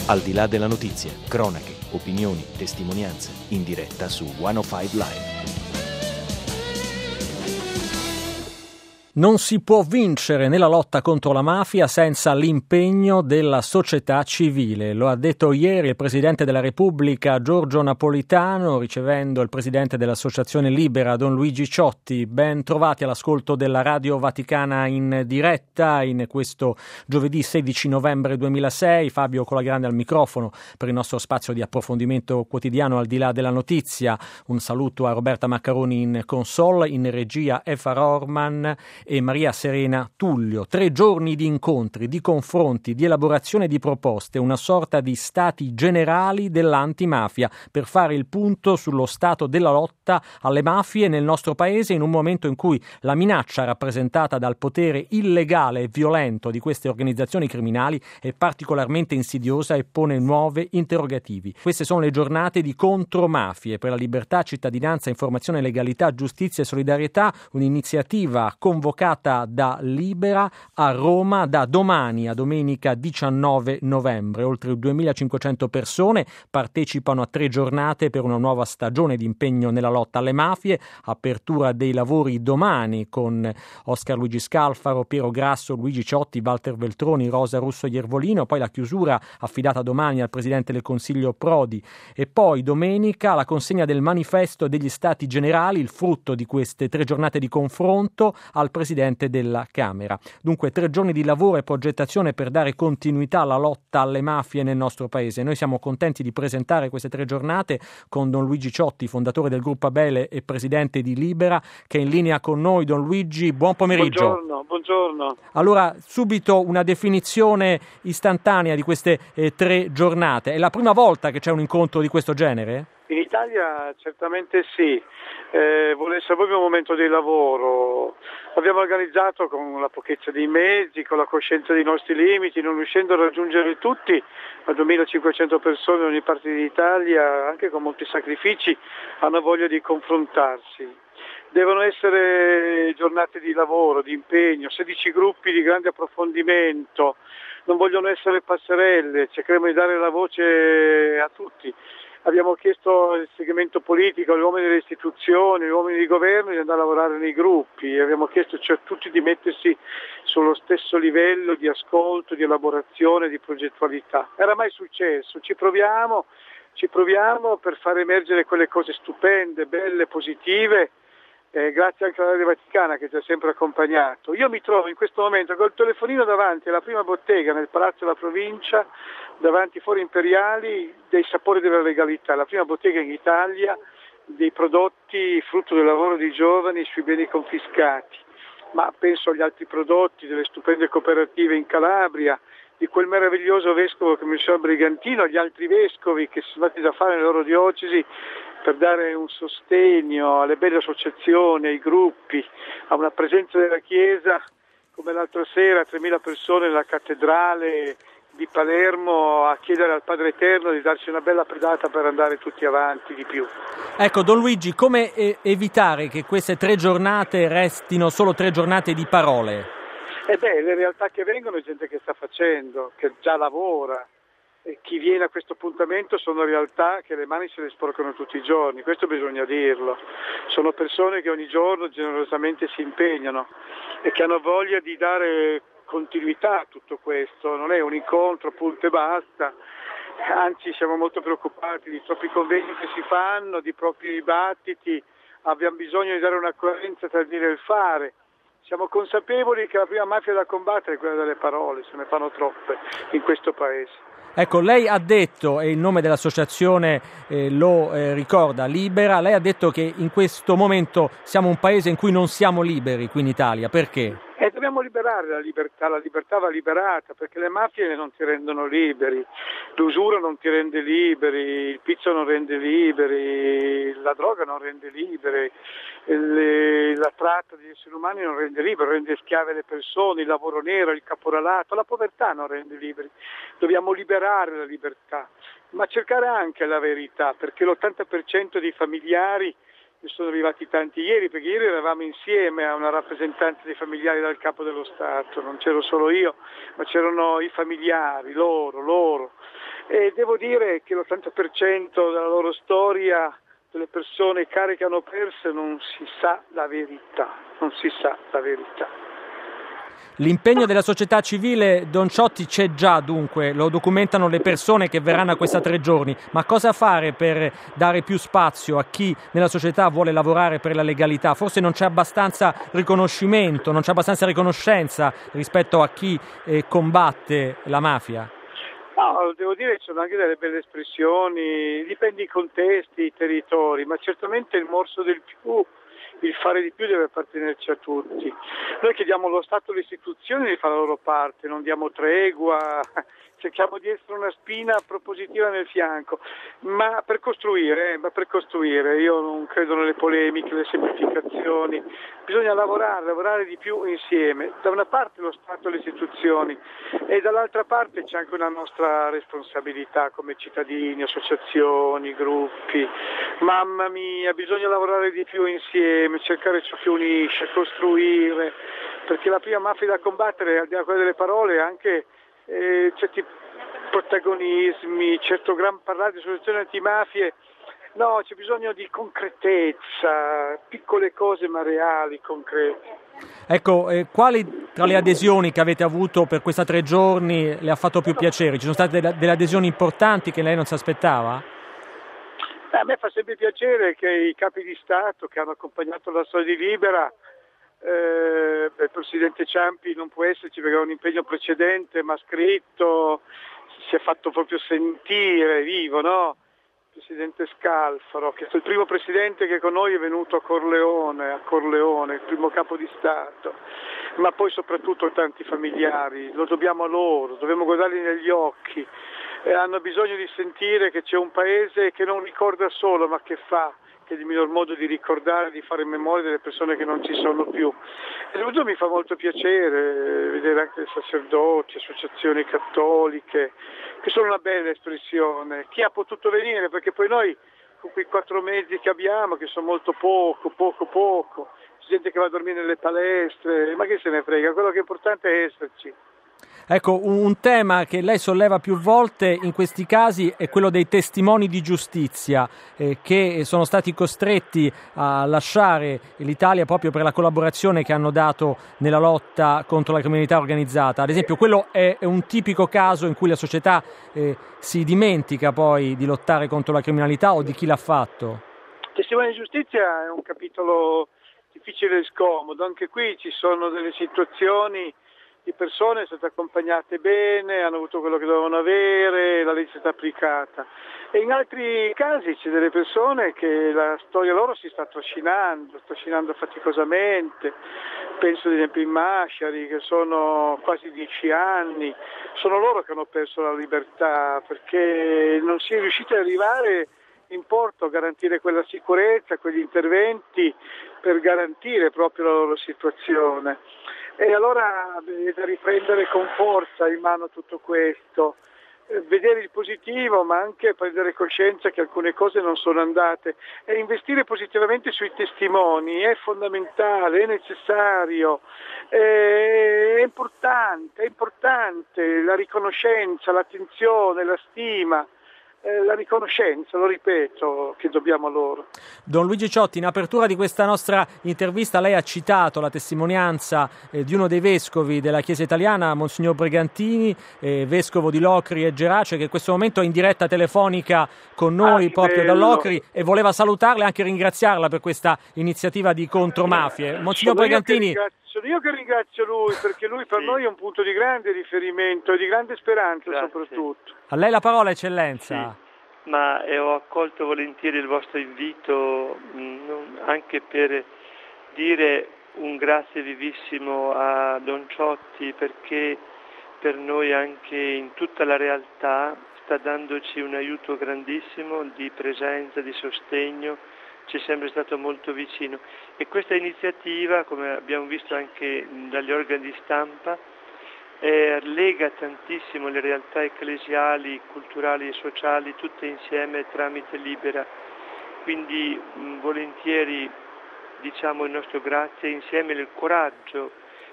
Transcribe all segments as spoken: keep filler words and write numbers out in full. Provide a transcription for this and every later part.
Al di là della notizia, cronache, opinioni, testimonianze, in diretta su centocinque Live. Non si può vincere nella lotta contro la mafia senza l'impegno della società civile. Lo ha detto ieri il Presidente della Repubblica Giorgio Napolitano, ricevendo il Presidente dell'Associazione Libera Don Luigi Ciotti. Ben trovati all'ascolto della Radio Vaticana in diretta in questo giovedì sedici novembre duemilasei. Fabio Colagrande al microfono per il nostro spazio di approfondimento quotidiano al di là della notizia. Un saluto a Roberta Maccaroni in console, in regia Effa Rorman e Maria Serena Tullio. Tre giorni di incontri, di confronti, di elaborazione di proposte, una sorta di stati generali dell'antimafia per fare il punto sullo stato della lotta alle mafie nel nostro paese in un momento in cui la minaccia rappresentata dal potere illegale e violento di queste organizzazioni criminali è particolarmente insidiosa e pone nuovi interrogativi. Queste sono le giornate di contromafie per la libertà, cittadinanza, informazione, legalità, giustizia e solidarietà, un'iniziativa convocata da Libera a Roma da domani a domenica diciannove novembre. Oltre duemilacinquecento persone partecipano a tre giornate per una nuova stagione di impegno nella lotta alle mafie. Apertura dei lavori domani con Oscar Luigi Scalfaro, Piero Grasso, Luigi Ciotti, Walter Veltroni, Rosa Russo Iervolino, poi la chiusura affidata domani al Presidente del Consiglio Prodi e poi domenica la consegna del manifesto degli Stati Generali, il frutto di queste tre giornate di confronto al Presidente della Camera. Dunque tre giorni di lavoro e progettazione per dare continuità alla lotta alle mafie nel nostro Paese. Noi siamo contenti di presentare queste tre giornate con Don Luigi Ciotti, fondatore del Gruppo Abele e Presidente di Libera, che è in linea con noi. Don Luigi, buon pomeriggio. Buongiorno, buongiorno. Allora, subito una definizione istantanea di queste eh, tre giornate. È la prima volta che c'è un incontro di questo genere? In Italia certamente sì, eh, vuole essere proprio un momento di lavoro. L'abbiamo organizzato con la pochezza dei mezzi, con la coscienza dei nostri limiti, non riuscendo a raggiungere tutti, ma duemilacinquecento persone in ogni parte d'Italia, anche con molti sacrifici, hanno voglia di confrontarsi. Devono essere giornate di lavoro, di impegno, sedici gruppi di grande approfondimento, non vogliono essere passerelle, cercheremo di dare la voce a tutti. Abbiamo chiesto al segmento politico, agli uomini delle istituzioni, agli uomini di governo di andare a lavorare nei gruppi, abbiamo chiesto cioè, a tutti di mettersi sullo stesso livello di ascolto, di elaborazione, di progettualità. Era mai successo, ci proviamo, ci proviamo per far emergere quelle cose stupende, belle, positive, eh, grazie anche alla Radio Vaticana che ci ha sempre accompagnato. Io mi trovo in questo momento col telefonino davanti alla prima bottega nel Palazzo della Provincia, davanti ai Fori Imperiali dei sapori della legalità, la prima bottega in Italia dei prodotti frutto del lavoro di giovani sui beni confiscati, ma penso agli altri prodotti delle stupende cooperative in Calabria, di quel meraviglioso vescovo che mi sono Brigantino, agli altri vescovi che sono andati da fare nelle loro diocesi per dare un sostegno alle belle associazioni, ai gruppi, a una presenza della Chiesa come l'altra sera, tremila persone nella cattedrale di Palermo a chiedere al Padre Eterno di darci una bella pedata per andare tutti avanti di più. Ecco, Don Luigi, come e- evitare che queste tre giornate restino solo tre giornate di parole? Eh beh, le realtà che vengono è gente che sta facendo, che già lavora. E chi viene a questo appuntamento sono realtà che le mani se le sporcano tutti i giorni, questo bisogna dirlo. Sono persone che ogni giorno generosamente si impegnano e che hanno voglia di dare continuità a tutto questo, non è un incontro punto e basta, anzi siamo molto preoccupati di troppi convegni che si fanno, di propri dibattiti, abbiamo bisogno di dare una coerenza tra il dire e il fare. Siamo consapevoli che la prima mafia da combattere è quella delle parole, se ne fanno troppe in questo paese. Ecco, lei ha detto, e il nome dell'associazione eh, lo eh, ricorda, Libera, lei ha detto che in questo momento siamo un paese in cui non siamo liberi qui in Italia, perché? E dobbiamo liberare la libertà, la libertà va liberata, perché le mafie non ti rendono liberi, l'usura non ti rende liberi, il pizzo non rende liberi, la droga non rende liberi, le, la tratta degli esseri umani non rende liberi, rende schiave le persone, il lavoro nero, il caporalato, la povertà non rende liberi. Dobbiamo liberare la libertà, ma cercare anche la verità, perché l'ottanta per cento dei familiari, ne sono arrivati tanti ieri, perché ieri eravamo insieme a una rappresentanza dei familiari dal Capo dello Stato, non c'ero solo io, ma c'erano i familiari, loro, loro, e devo dire che l'ottanta per cento della loro storia, delle persone care che hanno perso, non si sa la verità, non si sa la verità. L'impegno della società civile, Don Ciotti, c'è già, dunque, lo documentano le persone che verranno a questa tre giorni, ma cosa fare per dare più spazio a chi nella società vuole lavorare per la legalità? Forse non c'è abbastanza riconoscimento, non c'è abbastanza riconoscenza rispetto a chi eh, combatte la mafia? No, devo dire che ci sono anche delle belle espressioni, dipende i contesti, i territori, ma certamente il morso del più, il fare di più deve appartenerci a tutti. Noi chiediamo allo Stato e alle istituzioni di fare la loro parte, non diamo tregua, cerchiamo di essere una spina propositiva nel fianco, ma per costruire, eh, ma per costruire, io non credo nelle polemiche, nelle semplificazioni, bisogna lavorare, lavorare di più insieme, da una parte lo Stato e le istituzioni e dall'altra parte c'è anche una nostra responsabilità come cittadini, associazioni, gruppi, mamma mia, bisogna lavorare di più insieme, cercare ciò che unisce, costruire, perché la prima mafia da combattere, al di là di quella delle parole, è anche Eh, certi protagonismi, certo gran parlare di associazioni antimafie, no, c'è bisogno di concretezza, piccole cose ma reali, concrete. Ecco, eh, quali tra le adesioni che avete avuto per questa tre giorni le ha fatto più piacere? Ci sono state delle, delle adesioni importanti che lei non si aspettava? Eh, a me fa sempre piacere che i capi di Stato che hanno accompagnato la storia di Libera, Eh, il presidente Ciampi non può esserci perché aveva un impegno precedente, ma ha scritto, si è fatto proprio sentire vivo, no? Il presidente Scalfaro, che è il primo presidente che con noi è venuto a Corleone, a Corleone, il primo capo di Stato, ma poi soprattutto tanti familiari, lo dobbiamo a loro, dobbiamo guardarli negli occhi, eh, hanno bisogno di sentire che c'è un paese che non ricorda solo ma che fa, che è il miglior modo di ricordare, di fare memoria delle persone che non ci sono più. E soprattutto mi fa molto piacere vedere anche sacerdoti, associazioni cattoliche, che sono una bella espressione. Chi ha potuto venire, perché poi noi con quei quattro mezzi che abbiamo, che sono molto poco, poco, poco, c'è gente che va a dormire nelle palestre, ma che se ne frega, quello che è importante è esserci. Ecco, un tema che lei solleva più volte in questi casi è quello dei testimoni di giustizia eh, che sono stati costretti a lasciare l'Italia proprio per la collaborazione che hanno dato nella lotta contro la criminalità organizzata. Ad esempio, quello è un tipico caso in cui la società eh, si dimentica poi di lottare contro la criminalità o di chi l'ha fatto. Testimoni di giustizia è un capitolo difficile e scomodo, anche qui ci sono delle situazioni di persone state accompagnate bene, hanno avuto quello che dovevano avere, la legge è stata applicata. E in altri casi c'è delle persone che la storia loro si sta trascinando, trascinando faticosamente, penso ad esempio in Masciari, che sono quasi dieci anni, sono loro che hanno perso la libertà perché non si è riusciti ad arrivare in porto a garantire quella sicurezza, quegli interventi per garantire proprio la loro situazione. E allora bisogna riprendere con forza in mano tutto questo, vedere il positivo ma anche prendere coscienza che alcune cose non sono andate e investire positivamente sui testimoni è fondamentale, è necessario, è importante, è importante la riconoscenza, l'attenzione, la stima. Eh, la riconoscenza, lo ripeto, che dobbiamo a loro. Don Luigi Ciotti, in apertura di questa nostra intervista lei ha citato la testimonianza eh, di uno dei vescovi della Chiesa italiana, Monsignor Bregantini, eh, vescovo di Locri e Gerace, che in questo momento è in diretta telefonica con noi ah, proprio bello. da Locri e voleva salutarla e anche ringraziarla per questa iniziativa di contromafie. Monsignor sono Bregantini... Io sono io che ringrazio lui, perché lui per sì. noi è un punto di grande riferimento e di grande speranza. Grazie. Soprattutto. A lei la parola, eccellenza. Sì. Ma eh, ho accolto volentieri il vostro invito mh, anche per dire un grazie vivissimo a Don Ciotti, perché per noi anche in tutta la realtà sta dandoci un aiuto grandissimo di presenza, di sostegno, ci è sempre stato molto vicino. E questa iniziativa, come abbiamo visto anche dagli organi di stampa, Eh, lega tantissimo le realtà ecclesiali, culturali e sociali tutte insieme tramite Libera, quindi mh, volentieri diciamo il nostro grazie insieme il coraggio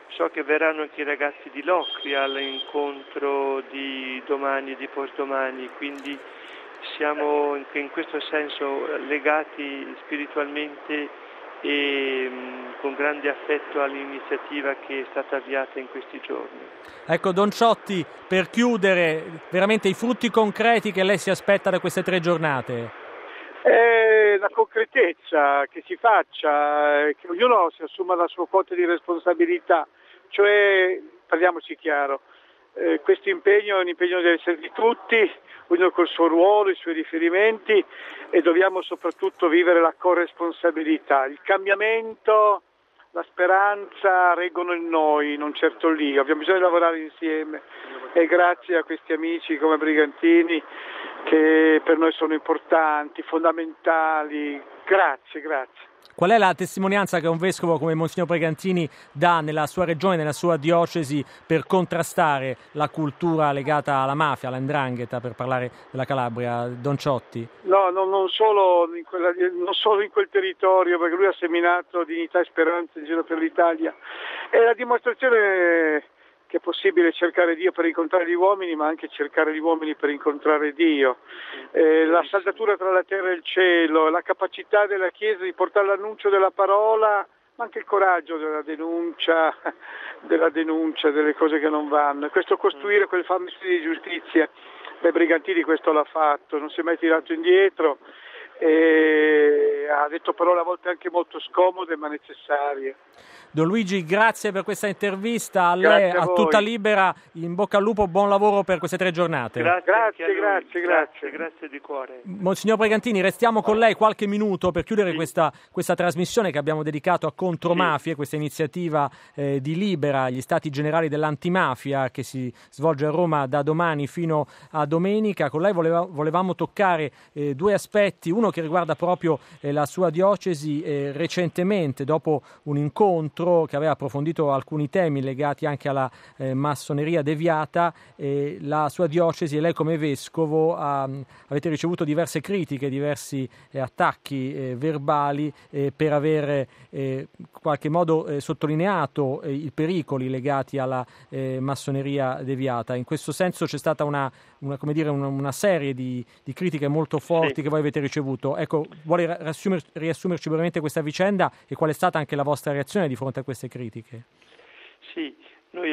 So che verranno anche i ragazzi di Locri all'incontro di domani e di postdomani, quindi siamo in questo senso legati spiritualmente e mh, con grande affetto all'iniziativa che è stata avviata in questi giorni. Ecco, Don Ciotti, per chiudere, veramente i frutti concreti che lei si aspetta da queste tre giornate? Eh, la concretezza, che si faccia, eh, che ognuno si assuma la sua quota di responsabilità, cioè, parliamoci chiaro, eh, questo impegno è un impegno deve essere di tutti, ognuno col suo ruolo, i suoi riferimenti, e dobbiamo soprattutto vivere la corresponsabilità. Il cambiamento, la speranza reggono in noi, non certo lì, abbiamo bisogno di lavorare insieme e grazie a questi amici come Brigantini che per noi sono importanti, fondamentali. Grazie, grazie. Qual è la testimonianza che un vescovo come Monsignor Brigantini dà nella sua regione, nella sua diocesi, per contrastare la cultura legata alla mafia, alla 'ndrangheta, per parlare della Calabria, Don Ciotti? No, no non, solo in quella, non solo in quel territorio, perché lui ha seminato dignità e speranza in giro per l'Italia. È la dimostrazione che è possibile cercare Dio per incontrare gli uomini, ma anche cercare gli uomini per incontrare Dio. Eh, la saldatura tra la terra e il cielo, la capacità della Chiesa di portare l'annuncio della parola, ma anche il coraggio della denuncia, della denuncia delle cose che non vanno. Questo costruire quel famoso di giustizia, beh, Brigantini questo l'ha fatto, non si è mai tirato indietro e ha detto parole a volte anche molto scomode ma necessarie. Don Luigi, grazie per questa intervista, a lei, a, a tutta Libera, in bocca al lupo, buon lavoro per queste tre giornate. Grazie, grazie, grazie, grazie, grazie di cuore. Monsignor Brigantini, restiamo con lei qualche minuto per chiudere sì. questa, questa trasmissione che abbiamo dedicato a Contromafie, sì. questa iniziativa eh, di Libera, gli Stati Generali dell'Antimafia, che si svolge a Roma da domani fino a domenica. Con lei voleva, volevamo toccare eh, due aspetti, uno che riguarda proprio eh, la sua diocesi, eh, recentemente, dopo un incontro che aveva approfondito alcuni temi legati anche alla eh, massoneria deviata, eh, la sua diocesi e lei come vescovo ha, avete ricevuto diverse critiche, diversi eh, attacchi eh, verbali eh, per aver eh, in qualche modo eh, sottolineato eh, i pericoli legati alla eh, massoneria deviata. In questo senso c'è stata una, una, come dire, una, una serie di, di critiche molto forti sì. che voi avete ricevuto. Ecco, vuole riassumer, riassumerci brevemente questa vicenda e qual è stata anche la vostra reazione di fronte a queste critiche? Sì, noi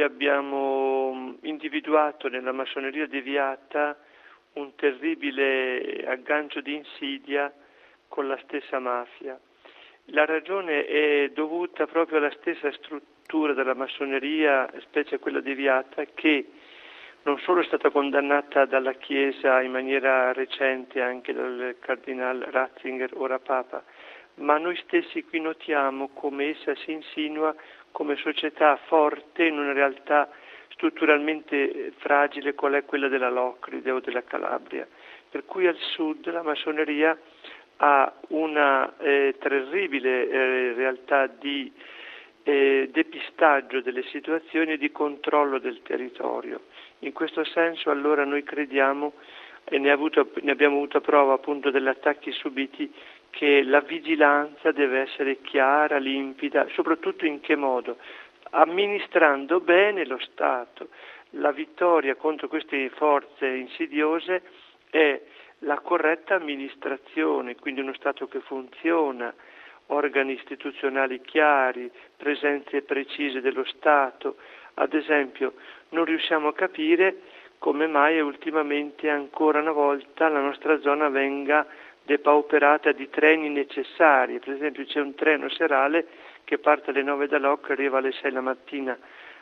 abbiamo individuato nella massoneria deviata un terribile aggancio di insidia con la stessa mafia. La ragione è dovuta proprio alla stessa struttura della massoneria, specie quella deviata, che non solo è stata condannata dalla Chiesa in maniera recente anche dal cardinale Ratzinger, ora Papa, ma noi stessi qui notiamo come essa si insinua come società forte in una realtà strutturalmente fragile qual è quella della Locride o della Calabria, per cui al sud la massoneria ha una eh, terribile eh, realtà di eh, depistaggio delle situazioni e di controllo del territorio. In questo senso allora noi crediamo, e ne, avuto, ne abbiamo avuto prova appunto degli attacchi subiti, che la vigilanza deve essere chiara, limpida, soprattutto in che modo? Amministrando bene lo Stato. La vittoria contro queste forze insidiose è la corretta amministrazione, quindi uno Stato che funziona, organi istituzionali chiari, presenze precise dello Stato. Ad esempio, non riusciamo a capire come mai ultimamente ancora una volta la nostra zona venga depauperata di treni necessari. Per esempio c'è un treno serale che parte alle nove da Locri e arriva alle sei la mattina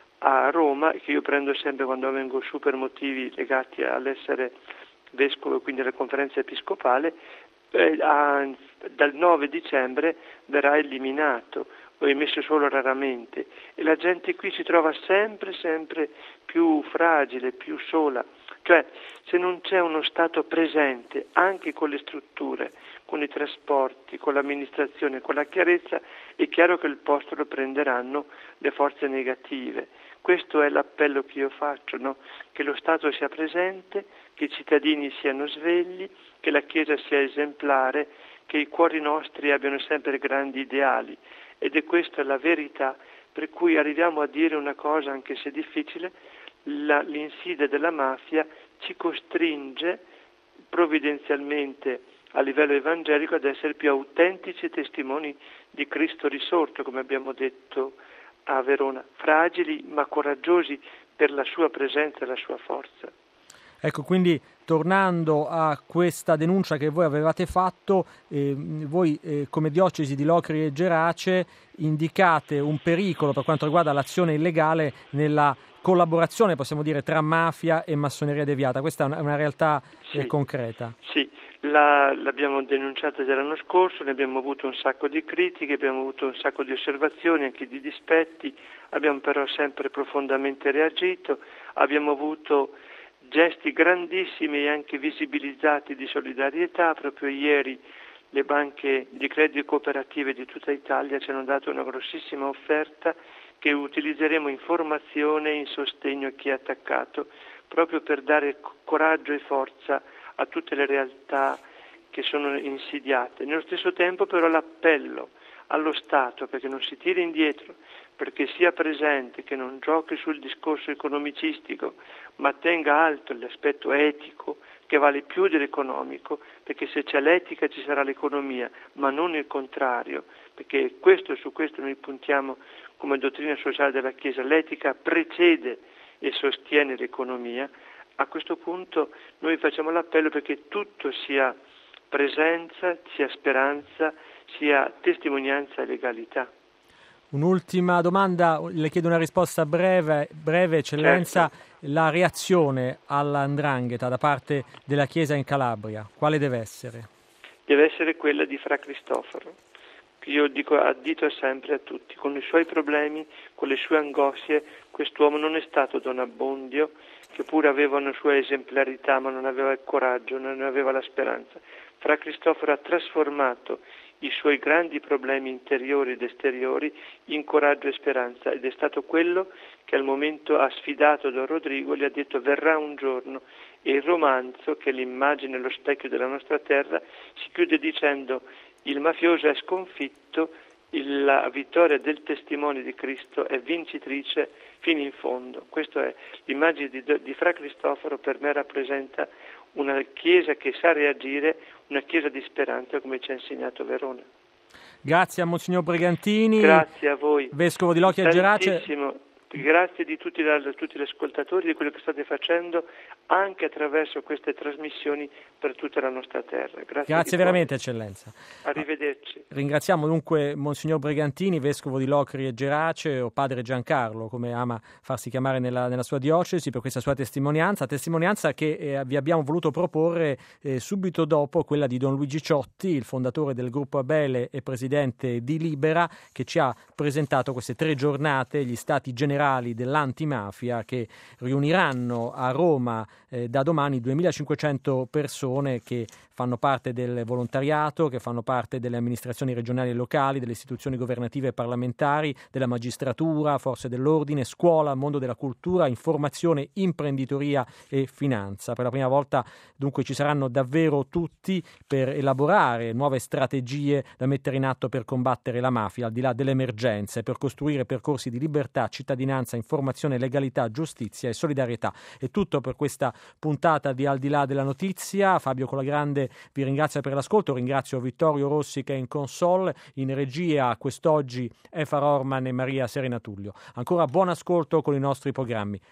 a Roma, che io prendo sempre quando vengo su per motivi legati all'essere vescovo e quindi alla conferenza episcopale. Eh, a, dal nove dicembre verrà eliminato o emesso solo raramente, e la gente qui si trova sempre sempre più fragile, più sola. Cioè, se non c'è uno Stato presente anche con le strutture, con i trasporti, con l'amministrazione, con la chiarezza, è chiaro che il posto lo prenderanno le forze negative. Questo è l'appello che io faccio, no? Che lo Stato sia presente, che i cittadini siano svegli, che la Chiesa sia esemplare, che i cuori nostri abbiano sempre grandi ideali. Ed è questa la verità per cui arriviamo a dire una cosa, anche se difficile: la, l'insidia della mafia ci costringe provvidenzialmente a livello evangelico ad essere più autentici testimoni di Cristo risorto, come abbiamo detto a Verona, fragili ma coraggiosi per la sua presenza e la sua forza. Ecco, quindi tornando a questa denuncia che voi avevate fatto, eh, voi eh, come diocesi di Locri e Gerace indicate un pericolo per quanto riguarda l'azione illegale nella collaborazione, possiamo dire, tra mafia e massoneria deviata. Questa è una, una realtà sì, eh, concreta. Sì, la, l'abbiamo denunciata già l'anno scorso, ne abbiamo avuto un sacco di critiche, abbiamo avuto un sacco di osservazioni, anche di dispetti, abbiamo però sempre profondamente reagito, abbiamo avuto gesti grandissimi e anche visibilizzati di solidarietà. Proprio ieri le banche di credito cooperative di tutta Italia ci hanno dato una grossissima offerta che utilizzeremo in formazione e in sostegno a chi è attaccato, proprio per dare coraggio e forza a tutte le realtà che sono insidiate. Nello stesso tempo però l'appello allo Stato perché non si tiri indietro, perché sia presente, che non giochi sul discorso economicistico, ma tenga alto l'aspetto etico che vale più dell'economico, perché se c'è l'etica ci sarà l'economia, ma non il contrario, perché questo su questo noi puntiamo come dottrina sociale della Chiesa. L'etica precede e sostiene l'economia. A questo punto noi facciamo l'appello perché tutto sia presenza, sia speranza, sia testimonianza e legalità. Un'ultima domanda, le chiedo una risposta breve, breve Eccellenza. Certo. La reazione alla''ndrangheta da parte della Chiesa in Calabria, quale deve essere? Deve essere quella di Fra Cristoforo, che io dico, addito sempre a tutti, con i suoi problemi, con le sue angosce. Quest'uomo non è stato Don Abbondio, che pure aveva una sua esemplarità, ma non aveva il coraggio, non aveva la speranza. Fra Cristoforo ha trasformato i suoi grandi problemi interiori ed esteriori in coraggio e speranza, ed è stato quello che al momento ha sfidato Don Rodrigo, gli ha detto: verrà un giorno. E il romanzo, che è l'immagine, lo specchio della nostra terra, si chiude dicendo: il mafioso è sconfitto, la vittoria del testimone di Cristo è vincitrice fino in fondo. Questa è l'immagine di, di Fra Cristoforo. Per me rappresenta una Chiesa che sa reagire, una Chiesa di speranza, come ci ha insegnato Verona. Grazie a Monsignor Brigantini. Grazie a voi. Vescovo di Locri e Gerace. Grazie di tutti, a tutti gli ascoltatori di quello che state facendo anche attraverso queste trasmissioni per tutta la nostra terra. Grazie, Grazie veramente, Eccellenza. Arrivederci. Ringraziamo dunque Monsignor Brigantini, Vescovo di Locri e Gerace, o Padre Giancarlo, come ama farsi chiamare nella, nella sua diocesi, per questa sua testimonianza, testimonianza che eh, vi abbiamo voluto proporre eh, subito dopo quella di Don Luigi Ciotti, il fondatore del Gruppo Abele e presidente di Libera, che ci ha presentato queste tre giornate, gli stati generali dell'antimafia, che riuniranno a Roma eh, da domani duemilacinquecento persone che fanno parte del volontariato, che fanno parte delle amministrazioni regionali e locali, delle istituzioni governative e parlamentari, della magistratura, forze dell'ordine, scuola, mondo della cultura, informazione, imprenditoria e finanza. Per la prima volta dunque ci saranno davvero tutti per elaborare nuove strategie da mettere in atto per combattere la mafia, al di là delle emergenze, per costruire percorsi di libertà, cittadinanza, informazione, legalità, giustizia e solidarietà. È tutto per questa puntata di Al di là della notizia. Fabio Colagrande vi ringrazio per l'ascolto, ringrazio Vittorio Rossi che è in console, in regia quest'oggi Efar Orman e Maria Serena Tullio. Ancora buon ascolto con i nostri programmi.